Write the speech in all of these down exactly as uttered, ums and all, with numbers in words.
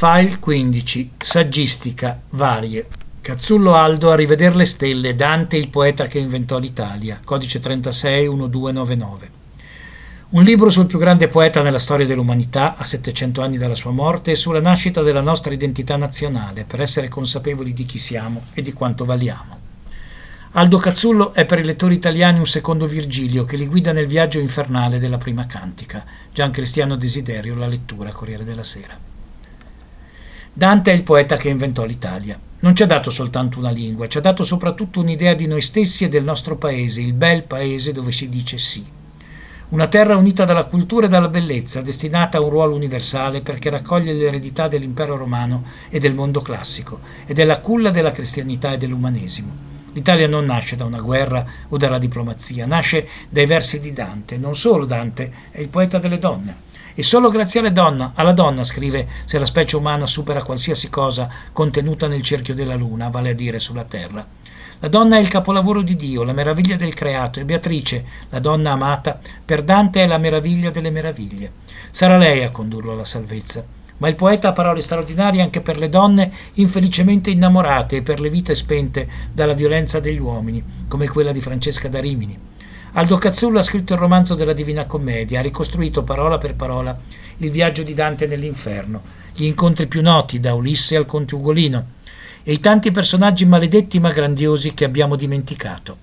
File quindici. Saggistica. Varie. Cazzullo Aldo a rivedere le stelle. Dante il poeta che inventò l'Italia. Codice trentasei diciannove novantanove. Un libro sul più grande poeta nella storia dell'umanità, a settecento anni dalla sua morte, e sulla nascita della nostra identità nazionale, per essere consapevoli di chi siamo e di quanto valiamo. Aldo Cazzullo è per i lettori italiani un secondo Virgilio che li guida nel viaggio infernale della prima cantica. Gian Cristiano Desiderio, la lettura, Corriere della Sera. Dante è il poeta che inventò l'Italia. Non ci ha dato soltanto una lingua, ci ha dato soprattutto un'idea di noi stessi e del nostro paese, il bel paese dove si dice sì. Una terra unita dalla cultura e dalla bellezza, destinata a un ruolo universale perché raccoglie l'eredità dell'impero romano e del mondo classico, ed è la culla della cristianità e dell'umanesimo. L'Italia non nasce da una guerra o dalla diplomazia, nasce dai versi di Dante. Non solo Dante, è il poeta delle donne. E solo grazie alle donna, alla donna, scrive, se la specie umana supera qualsiasi cosa contenuta nel cerchio della luna, vale a dire sulla terra. La donna è il capolavoro di Dio, la meraviglia del creato, e Beatrice, la donna amata, per Dante è la meraviglia delle meraviglie. Sarà lei a condurlo alla salvezza. Ma il poeta ha parole straordinarie anche per le donne infelicemente innamorate e per le vite spente dalla violenza degli uomini, come quella di Francesca da Rimini. Aldo Cazzullo ha scritto il romanzo della Divina Commedia, ha ricostruito parola per parola il viaggio di Dante nell'inferno, gli incontri più noti, da Ulisse al Conte Ugolino, e i tanti personaggi maledetti ma grandiosi che abbiamo dimenticato.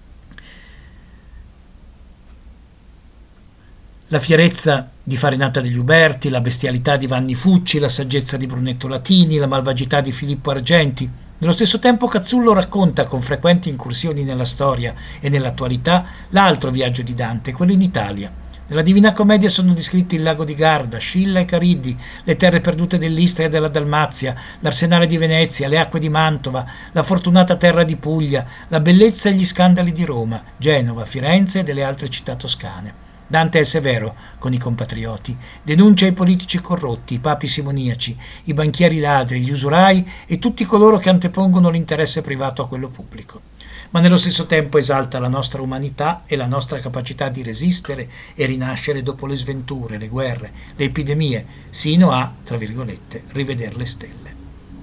La fierezza di Farinata degli Uberti, la bestialità di Vanni Fucci, la saggezza di Brunetto Latini, la malvagità di Filippo Argenti. Nello stesso tempo Cazzullo racconta, con frequenti incursioni nella storia e nell'attualità, l'altro viaggio di Dante, quello in Italia. Nella Divina Commedia sono descritti il lago di Garda, Scilla e Cariddi, le terre perdute dell'Istria e della Dalmazia, l'arsenale di Venezia, le acque di Mantova, la fortunata terra di Puglia, la bellezza e gli scandali di Roma, Genova, Firenze e delle altre città toscane. Dante è severo con i compatrioti, denuncia i politici corrotti, i papi simoniaci, i banchieri ladri, gli usurai e tutti coloro che antepongono l'interesse privato a quello pubblico. Ma nello stesso tempo esalta la nostra umanità e la nostra capacità di resistere e rinascere dopo le sventure, le guerre, le epidemie, sino a, tra virgolette, rivedere le stelle.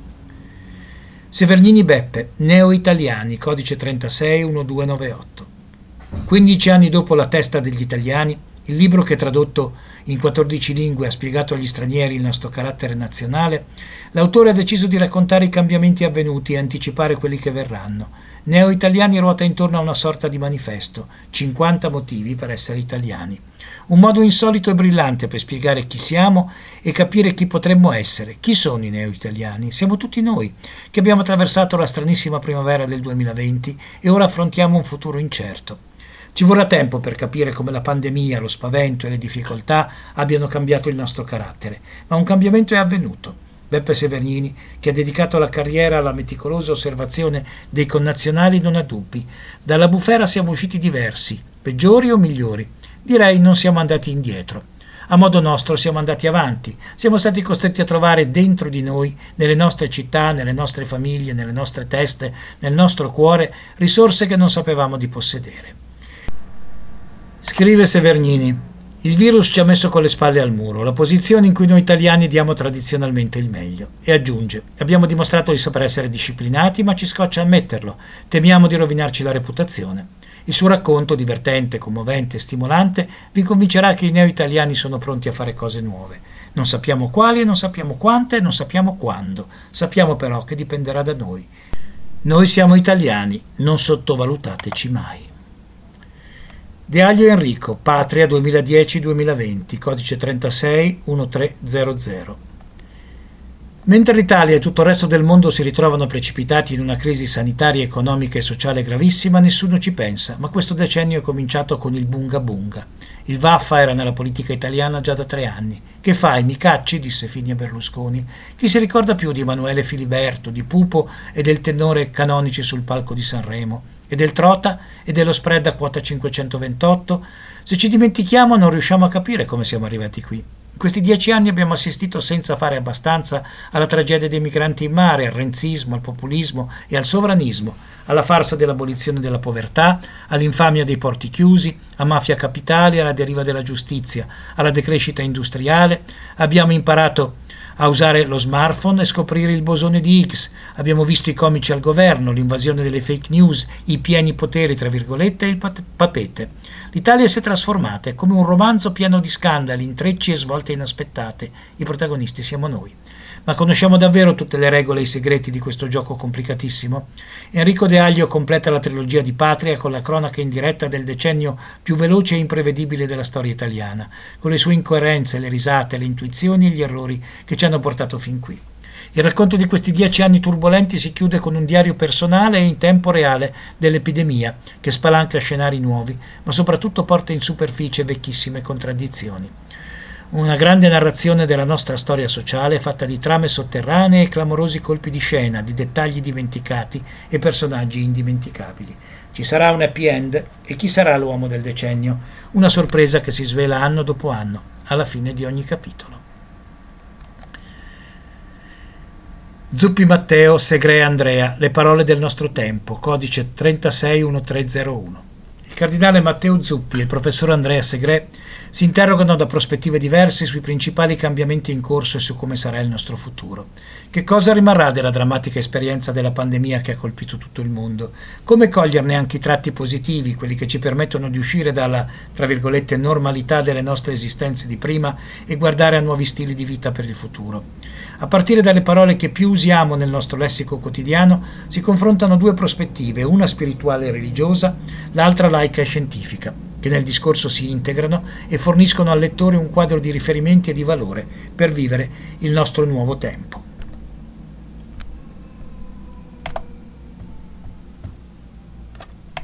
Severnini Beppe, Neo-Italiani, codice trentasei diciannove novantotto. quindici anni dopo La testa degli italiani, il libro che tradotto in quattordici lingue ha spiegato agli stranieri il nostro carattere nazionale, l'autore ha deciso di raccontare i cambiamenti avvenuti e anticipare quelli che verranno. Neo-Italiani ruota intorno a una sorta di manifesto, cinquanta motivi per essere italiani. Un modo insolito e brillante per spiegare chi siamo e capire chi potremmo essere. Chi sono i neo-italiani? Siamo tutti noi, che abbiamo attraversato la stranissima primavera del duemilaventi e ora affrontiamo un futuro incerto. Ci vorrà tempo per capire come la pandemia, lo spavento e le difficoltà abbiano cambiato il nostro carattere, ma un cambiamento è avvenuto. Beppe Severnini, che ha dedicato la carriera alla meticolosa osservazione dei connazionali, non ha dubbi. Dalla bufera siamo usciti diversi, peggiori o migliori. Direi non siamo andati indietro. A modo nostro siamo andati avanti, siamo stati costretti a trovare dentro di noi, nelle nostre città, nelle nostre famiglie, nelle nostre teste, nel nostro cuore, risorse che non sapevamo di possedere. Scrive Severnini: il virus ci ha messo con le spalle al muro, la posizione in cui noi italiani diamo tradizionalmente il meglio. E aggiunge: abbiamo dimostrato di saper essere disciplinati, ma ci scoccia ammetterlo, temiamo di rovinarci la reputazione. Il suo racconto, divertente, commovente e stimolante, vi convincerà che i neo-italiani sono pronti a fare cose nuove. Non sappiamo quali, non sappiamo quante, non sappiamo quando. Sappiamo però che dipenderà da noi. Noi siamo italiani, non sottovalutateci mai. De Aglio Enrico, Patria duemiladieci duemilaventi, codice trentasei diciottocentozzero. Mentre l'Italia e tutto il resto del mondo si ritrovano precipitati in una crisi sanitaria, economica e sociale gravissima, nessuno ci pensa, ma questo decennio è cominciato con il bunga bunga. Il vaffa era nella politica italiana già da tre anni. Che fai, mi cacci? Disse Fini a Berlusconi. Chi si ricorda più di Emanuele Filiberto, di Pupo e del tenore Canonici sul palco di Sanremo? E del Trota e dello spread a quota cinquecentoventotto? Se ci dimentichiamo non riusciamo a capire come siamo arrivati qui. In questi dieci anni abbiamo assistito senza fare abbastanza alla tragedia dei migranti in mare, al renzismo, al populismo e al sovranismo, alla farsa dell'abolizione della povertà, all'infamia dei porti chiusi, a mafia capitali, alla deriva della giustizia, alla decrescita industriale. Abbiamo imparato a usare lo smartphone e scoprire il bosone di Higgs. Abbiamo visto i comici al governo, l'invasione delle fake news, i pieni poteri, tra virgolette, e il pat- papete. L'Italia si è trasformata, è come un romanzo pieno di scandali, intrecci e svolte inaspettate. I protagonisti siamo noi. Ma conosciamo davvero tutte le regole e i segreti di questo gioco complicatissimo? Enrico De Aglio completa la trilogia di Patria con la cronaca in diretta del decennio più veloce e imprevedibile della storia italiana, con le sue incoerenze, le risate, le intuizioni e gli errori che ci hanno portato fin qui. Il racconto di questi dieci anni turbolenti si chiude con un diario personale e in tempo reale dell'epidemia, che spalanca scenari nuovi, ma soprattutto porta in superficie vecchissime contraddizioni. Una grande narrazione della nostra storia sociale fatta di trame sotterranee e clamorosi colpi di scena, di dettagli dimenticati e personaggi indimenticabili. Ci sarà un happy end e chi sarà l'uomo del decennio? Una sorpresa che si svela anno dopo anno, alla fine di ogni capitolo. Zuppi Matteo, Segre Andrea, le parole del nostro tempo, codice trentasei tremilacentouno. Il cardinale Matteo Zuppi e il professor Andrea Segre si interrogano da prospettive diverse sui principali cambiamenti in corso e su come sarà il nostro futuro. Che cosa rimarrà della drammatica esperienza della pandemia che ha colpito tutto il mondo? Come coglierne anche i tratti positivi, quelli che ci permettono di uscire dalla, tra virgolette, normalità delle nostre esistenze di prima e guardare a nuovi stili di vita per il futuro? A partire dalle parole che più usiamo nel nostro lessico quotidiano, si confrontano due prospettive, una spirituale e religiosa, l'altra laica e scientifica, che nel discorso si integrano e forniscono al lettore un quadro di riferimenti e di valore per vivere il nostro nuovo tempo.